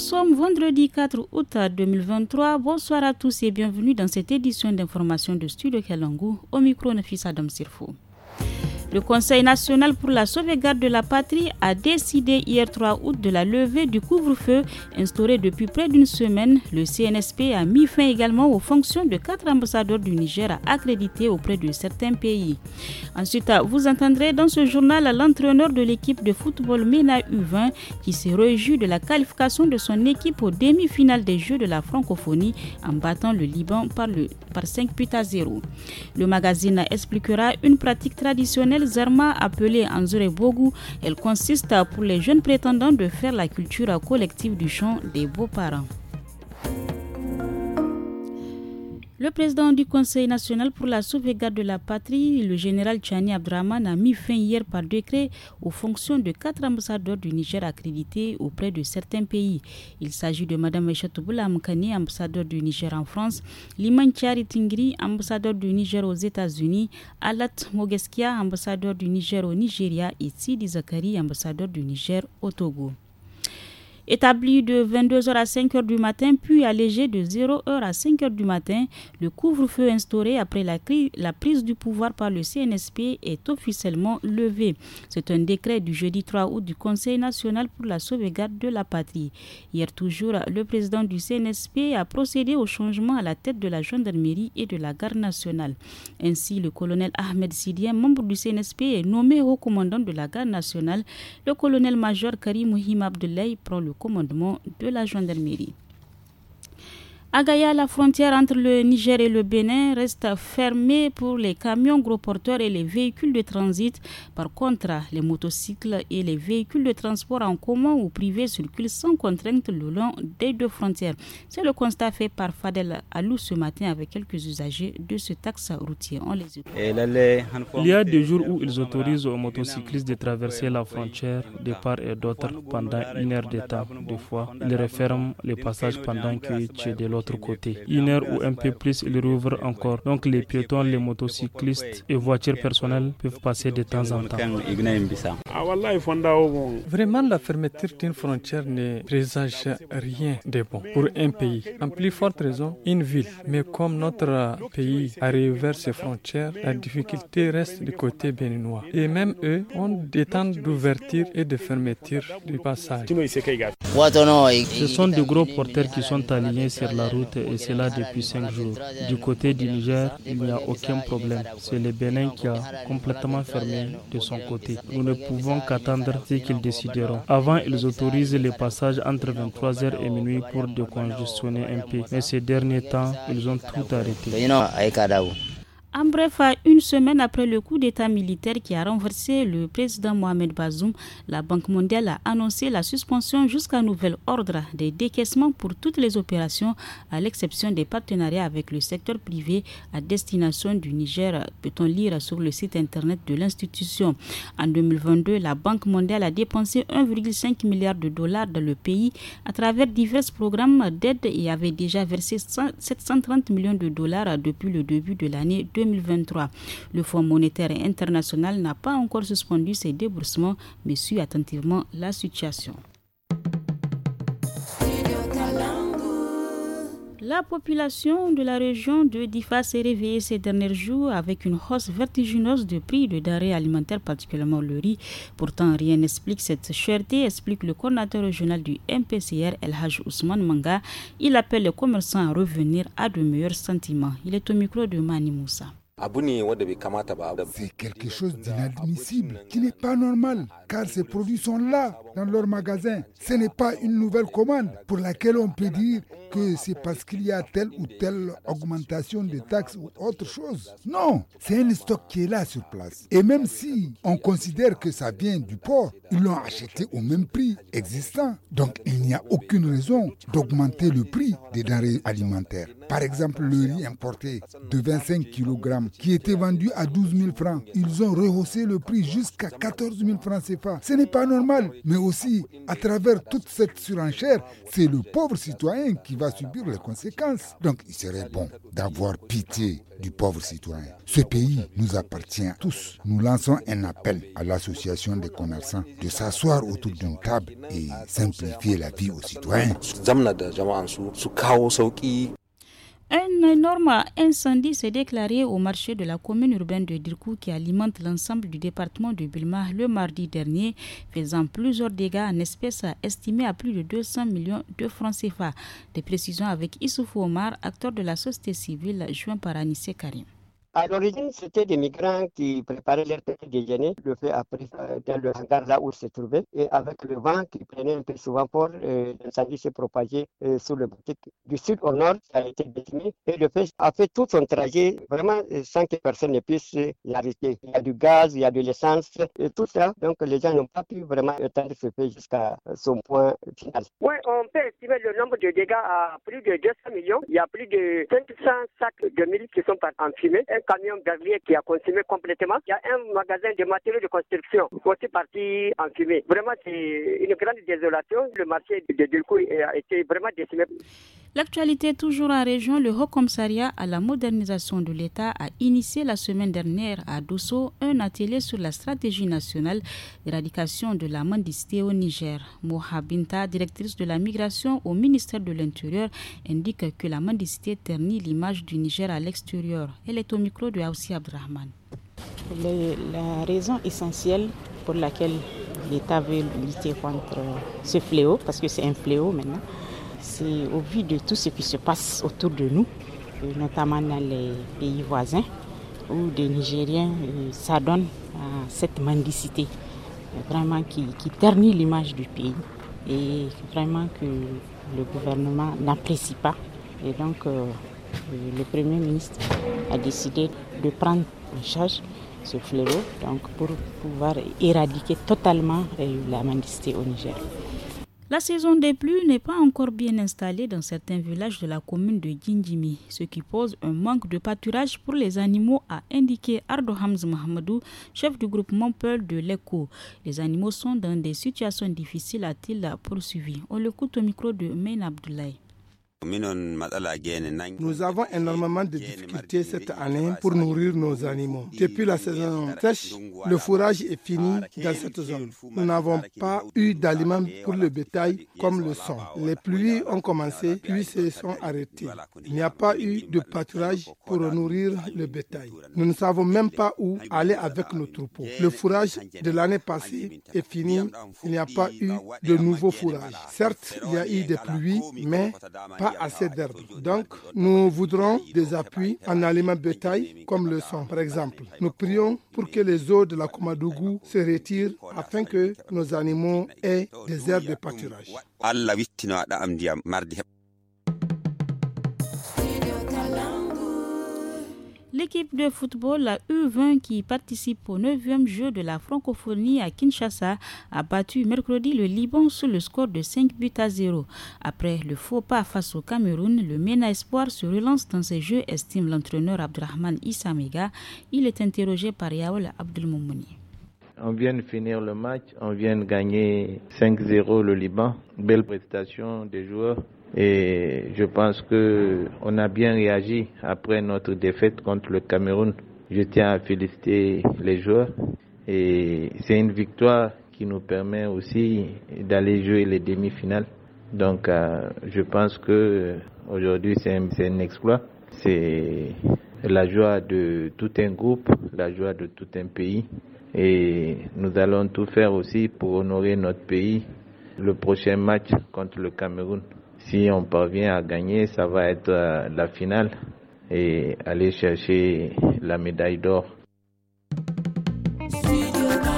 sommes vendredi 4 août 2023. Bonsoir à tous et bienvenue dans cette édition d'information de Studio Kalangu. Au micro, Nafis Adam Sirfo. Le Conseil national pour la sauvegarde de la patrie a décidé hier 3 août de la levée du couvre-feu instauré depuis près d'une semaine. Le CNSP a mis fin également aux fonctions de 4 ambassadeurs du Niger accrédités auprès de certains pays. Ensuite, vous entendrez dans ce journal l'entraîneur de l'équipe de football MENA U20 qui se réjouit de la qualification de son équipe aux demi-finales des Jeux de la francophonie en battant le Liban par 5-0. Le magazine expliquera une pratique traditionnelle Zarma appelée Anzure Bogu. Elle consiste pour les jeunes prétendants de faire la culture collective du chant des beaux-parents. Le président du Conseil national pour la sauvegarde de la patrie, le général Tchani Abdraman, a mis fin hier par décret aux fonctions de 4 ambassadeurs du Niger accrédités auprès de certains pays. Il s'agit de Mme Aïchatoubla Amkani, ambassadeur du Niger en France, Liman Tchari Tingri, ambassadeur du Niger aux États-Unis, Alat Mogeskia, ambassadeur du Niger au Nigeria et Sidi Zakari, ambassadeur du Niger au Togo. Établi de 22h à 5h du matin, puis allégé de 0h à 5h du matin, le couvre-feu instauré après la prise du pouvoir par le CNSP est officiellement levé. C'est un décret du jeudi 3 août du Conseil national pour la sauvegarde de la patrie. Hier toujours, le président du CNSP a procédé au changement à la tête de la gendarmerie et de la garde nationale. Ainsi, le colonel Ahmed Sidien, membre du CNSP, est nommé haut commandant de la garde nationale. Le colonel-major Karim Mouhim Abdoulaye prend le commandement de la gendarmerie. À Gaïa, la frontière entre le Niger et le Bénin reste fermée pour les camions gros porteurs et les véhicules de transit. Par contre, les motocycles et les véhicules de transport en commun ou privés circulent sans contrainte le long des deux frontières. C'est le constat fait par Fadel Alou ce matin avec quelques usagers de ce taxe routier. On les écoute. Il y a des jours où ils autorisent aux motocyclistes de traverser la frontière de part et d'autre pendant 1 heure de temps. Des fois, ils referment les passages pendant que tu es de l'autre côté. 1 heure ou un peu plus, ils rouvrent encore. Donc les piétons, les motocyclistes et voitures personnelles peuvent passer de temps en temps. Vraiment, la fermeture d'une frontière ne présage rien de bon pour un pays. En plus forte raison, une ville. Mais comme notre pays a réouvert ses frontières, la difficulté reste du côté béninois. Et même eux ont des temps d'ouverture et de fermeture du passage. Ce sont de gros porteurs qui sont alignés sur la route et cela depuis 5 jours. Du côté du Niger, il n'y a aucun problème. C'est le Bénin qui a complètement fermé de son côté. Nous ne pouvons qu'attendre ce qu'ils décideront. Avant, ils autorisent les passages entre 23h et minuit pour décongestionner un peu. Mais ces derniers temps, ils ont tout arrêté. En bref, à une semaine après le coup d'État militaire qui a renversé le président Mohamed Bazoum, la Banque mondiale a annoncé la suspension jusqu'à nouvel ordre des décaissements pour toutes les opérations, à l'exception des partenariats avec le secteur privé à destination du Niger, peut-on lire sur le site internet de l'institution. En 2022, la Banque mondiale a dépensé 1,5 milliard de dollars dans le pays à travers divers programmes d'aide et avait déjà versé 730 millions de dollars depuis le début de l'année 2023. Le Fonds monétaire international n'a pas encore suspendu ses déboursements, mais suit attentivement la situation. La population de la région de Difa s'est réveillée ces derniers jours avec une hausse vertigineuse de prix de denrées alimentaires, particulièrement le riz. Pourtant, rien n'explique cette cherté, explique le coordinateur régional du MPCR, El Haj Ousmane Manga. Il appelle les commerçants à revenir à de meilleurs sentiments. Il est au micro de Mani Moussa. C'est quelque chose d'inadmissible, qui n'est pas normal, car ces produits sont là, dans leur magasin. Ce n'est pas une nouvelle commande pour laquelle on peut dire que c'est parce qu'il y a telle ou telle augmentation de taxes ou autre chose. Non, c'est un stock qui est là sur place. Et même si on considère que ça vient du port, ils l'ont acheté au même prix existant. Donc il n'y a aucune raison d'augmenter le prix des denrées alimentaires. Par exemple, le riz importé de 25 kg qui était vendu à 12 000 francs. Ils ont rehaussé le prix jusqu'à 14 000 francs CFA. Ce n'est pas normal. Mais aussi, à travers toute cette surenchère, c'est le pauvre citoyen qui va subir les conséquences. Donc, il serait bon d'avoir pitié du pauvre citoyen. Ce pays nous appartient à tous. Nous lançons un appel à l'association des commerçants de s'asseoir autour d'une table et simplifier la vie aux citoyens. Un énorme incendie s'est déclaré au marché de la commune urbaine de Dirkou qui alimente l'ensemble du département de Bilma le mardi dernier, faisant plusieurs dégâts en espèces estimés à plus de 200 millions de francs CFA. Des précisions avec Issoufou Omar, acteur de la société civile, joint par Anissé Karim. À l'origine, c'était des migrants qui préparaient leur petit déjeuner. Le feu a pris dans le hangar là où ils se trouvaient. Et avec le vent qui prenait un peu souvent fort, l'incendie s'est propagé sur le boutique. Du sud au nord, ça a été détruit. Et le feu a fait tout son trajet vraiment sans que personne ne puisse l'arrêter. Il y a du gaz, il y a de l'essence, et tout ça. Donc les gens n'ont pas pu vraiment éteindre ce feu jusqu'à son point final. Oui, on peut estimer le nombre de dégâts à plus de 200 millions. Il y a plus de 500 sacs de mille qui sont en fumée. Camion gazier qui a consumé complètement. Il y a un magasin de matériaux de construction aussi parti en fumée. Vraiment, c'est une grande désolation. Le marché de Dirkou a été vraiment décimé. L'actualité toujours en région, le Haut Commissariat à la modernisation de l'État a initié la semaine dernière à Dosso un atelier sur la stratégie nationale d'éradication de la mendicité au Niger. Moha Binta, directrice de la migration au ministère de l'Intérieur, indique que la mendicité ternit l'image du Niger à l'extérieur. Elle est au micro de Aoussi Abdrahman. La raison essentielle pour laquelle l'État veut lutter contre ce fléau, parce que c'est un fléau maintenant, c'est au vu de tout ce qui se passe autour de nous, notamment dans les pays voisins, où des Nigériens s'adonnent à cette mendicité, vraiment qui ternit l'image du pays et vraiment que le gouvernement n'apprécie pas. Et donc, le Premier ministre a décidé de prendre en charge ce fléau donc pour pouvoir éradiquer totalement la mendicité au Niger. La saison des pluies n'est pas encore bien installée dans certains villages de la commune de Gindimi, ce qui pose un manque de pâturage pour les animaux, a indiqué Ardo Hamz Mahamadou, chef du groupement Peul de l'ECO. Les animaux sont dans des situations difficiles, a-t-il poursuivi. On l'écoute au micro de Main Abdoulaye. Nous avons énormément de difficultés cette année pour nourrir nos animaux. Depuis la saison sèche, le fourrage est fini dans cette zone. Nous n'avons pas eu d'aliments pour le bétail comme le sont. Les pluies ont commencé puis se sont arrêtées. Il n'y a pas eu de pâturage pour nourrir le bétail. Nous ne savons même pas où aller avec nos troupeaux. Le fourrage de l'année passée est fini. Il n'y a pas eu de nouveau fourrage. Certes, il y a eu des pluies, mais pas assez d'herbe. Donc, nous voudrons des appuis en aliments bétail comme le sang, par exemple. Nous prions pour que les eaux de la Komadougou se retirent afin que nos animaux aient des aires de pâturage. L'équipe de football, la U20, qui participe au 9e jeu de la francophonie à Kinshasa, a battu mercredi le Liban sur le score de 5-0. Après le faux pas face au Cameroun, le MENA Espoir se relance dans ces jeux, estime l'entraîneur Abdrahman Issamega. Il est interrogé par Yaoul Abdelmoumouni. On vient de finir le match, on vient de gagner 5-0 le Liban. Belle prestation des joueurs. Et je pense qu'on a bien réagi après notre défaite contre le Cameroun. Je tiens à féliciter les joueurs. Et c'est une victoire qui nous permet aussi d'aller jouer les demi-finales. Donc je pense qu'aujourd'hui c'est un exploit. C'est la joie de tout un groupe, la joie de tout un pays. Et nous allons tout faire aussi pour honorer notre pays. Le prochain match contre le Cameroun. Si on parvient à gagner, ça va être la finale et aller chercher la médaille d'or.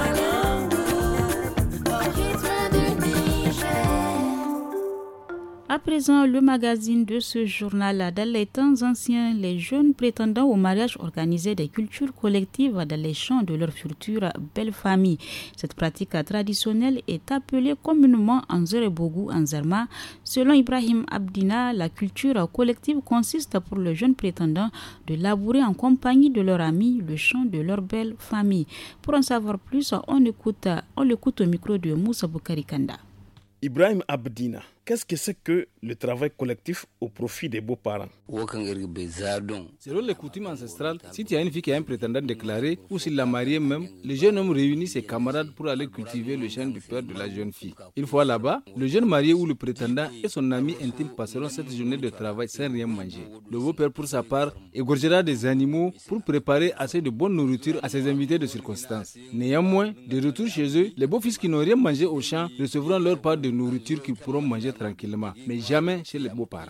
À À présent, le magazine de ce journal. Dans les temps anciens, les jeunes prétendant au mariage organisaient des cultures collectives dans les champs de leur future belle famille. Cette pratique traditionnelle est appelée communément Anzerebogu Anzerma. Selon Ibrahim Abdina, la culture collective consiste pour le jeune prétendant de labourer en compagnie de leurs amis le champ de leur belle famille. Pour en savoir plus, on l'écoute au micro de Moussa Boukari Kanda. Ibrahim Abdina, qu'est-ce que c'est que le travail collectif au profit des beaux-parents? Selon les coutumes ancestrales, si tu as une fille qui a un prétendant déclaré ou s'il l'a mariée même, le jeune homme réunit ses camarades pour aller cultiver le champ du père de la jeune fille. Une fois là-bas, le jeune marié ou le prétendant et son ami intime passeront cette journée de travail sans rien manger. Le beau-père, pour sa part, égorgera des animaux pour préparer assez de bonne nourriture à ses invités de circonstance. Néanmoins, de retour chez eux, les beaux-fils qui n'ont rien mangé au champ recevront leur part de nourriture qu'ils pourront manger tranquillement, mais jamais chez les beaux-parents.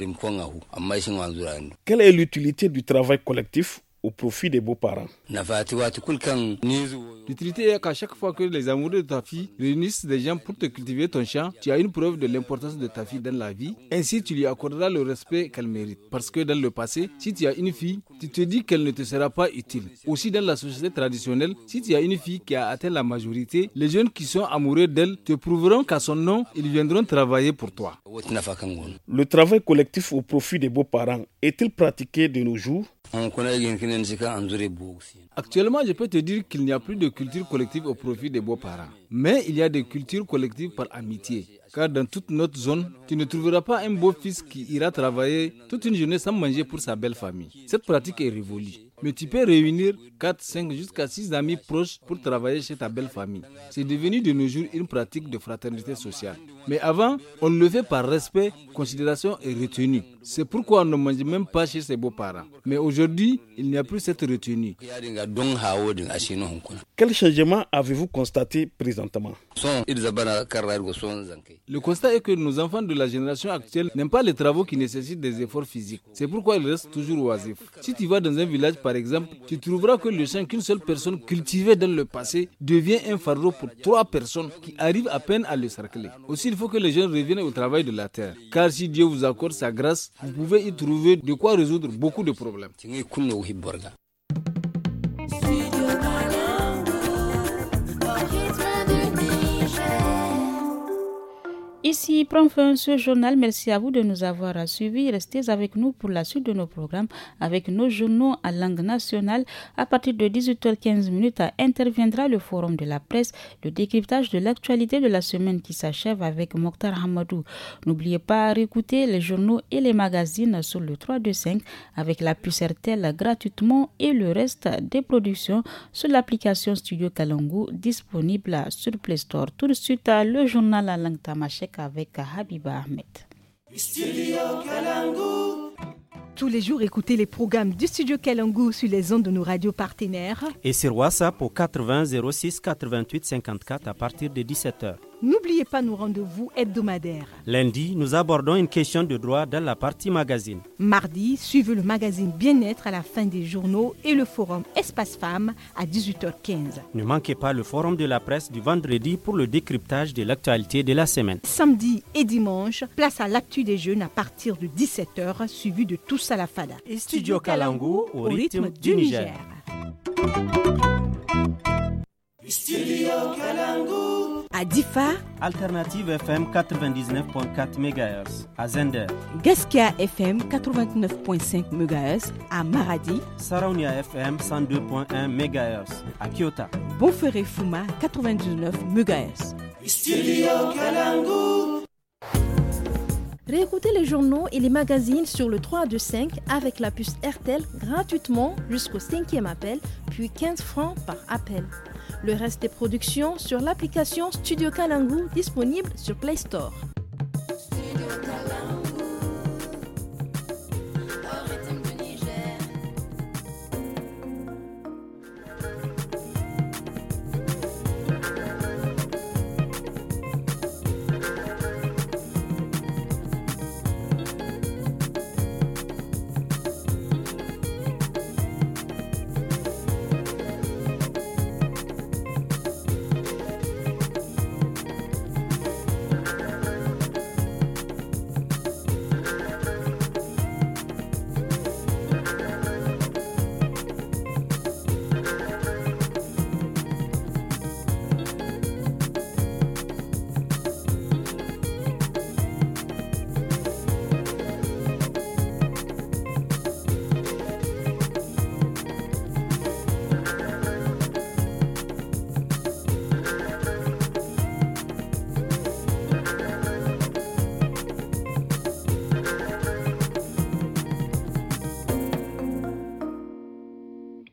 Quelle est l'utilité du travail collectif au profit des beaux-parents? L'utilité est qu'à chaque fois que les amoureux de ta fille réunissent des gens pour te cultiver ton champ, tu as une preuve de l'importance de ta fille dans la vie. Ainsi, tu lui accorderas le respect qu'elle mérite. Parce que dans le passé, si tu as une fille, tu te dis qu'elle ne te sera pas utile. Aussi, dans la société traditionnelle, si tu as une fille qui a atteint la majorité, les jeunes qui sont amoureux d'elle te prouveront qu'à son nom, ils viendront travailler pour toi. Le travail collectif au profit des beaux-parents est-il pratiqué de nos jours? Actuellement, je peux te dire qu'il n'y a plus de culture collective au profit des beaux-parents. Mais il y a des cultures collectives par amitié. Car dans toute notre zone, tu ne trouveras pas un beau-fils qui ira travailler toute une journée sans manger pour sa belle famille. Cette pratique est révolue. Mais tu peux réunir 4, 5 jusqu'à 6 amis proches pour travailler chez ta belle famille. C'est devenu de nos jours une pratique de fraternité sociale. Mais avant, on le fait par respect, considération et retenue. C'est pourquoi on ne mange même pas chez ses beaux-parents. Mais aujourd'hui, il n'y a plus cette retenue. Quel changement avez-vous constaté présentement? Le constat est que nos enfants de la génération actuelle n'aiment pas les travaux qui nécessitent des efforts physiques. C'est pourquoi ils restent toujours oisifs. Si tu vas dans un village par exemple, tu trouveras que le champ qu'une seule personne cultivait dans le passé devient un fardeau pour 3 personnes qui arrivent à peine à le cercler. Aussi, il faut que les jeunes reviennent au travail de la terre. Car si Dieu vous accorde sa grâce, vous pouvez y trouver de quoi résoudre beaucoup de problèmes. Ici prend fin ce journal. Merci à vous de nous avoir suivis. Restez avec nous pour la suite de nos programmes avec nos journaux en langue nationale. À partir de 18h15, interviendra le forum de la presse, le décryptage de l'actualité de la semaine qui s'achève avec Mokhtar Hamadou. N'oubliez pas de réécouter les journaux et les magazines sur le 325 avec la puce RTL gratuitement et le reste des productions sur l'application Studio Kalangu disponible sur Play Store. Tout de suite, le journal en langue tamashek avec Habiba Ahmed. Tous les jours, écoutez les programmes du Studio Kalangu sur les ondes de nos radios partenaires. Et sur WhatsApp au 80 06 88 54 à partir de 17h. N'oubliez pas nos rendez-vous hebdomadaires. Lundi, nous abordons une question de droit dans la partie magazine. Mardi, suivez le magazine Bien-être à la fin des journaux et le forum Espace Femmes à 18h15. Ne manquez pas le forum de la presse du vendredi pour le décryptage de l'actualité de la semaine. Samedi et dimanche, place à l'actu des jeunes à partir de 17h, suivi de Tous à la Fada. Et Studio Kalangu au rythme du Niger. Studio Kalangu. À Difa, Alternative FM 99.4 MHz. À Zender, Gaskia FM 89.5 MHz. À Maradi, Saraunia FM 102.1 MHz. À Kyoto, Bonferré Fuma 99 MHz. Studio Kalangu. Réécoutez les journaux et les magazines sur le 325 avec la puce RTL gratuitement jusqu'au 5e appel, puis 15 francs par appel. Le reste des productions sur l'application Studio Kalangu disponible sur Play Store.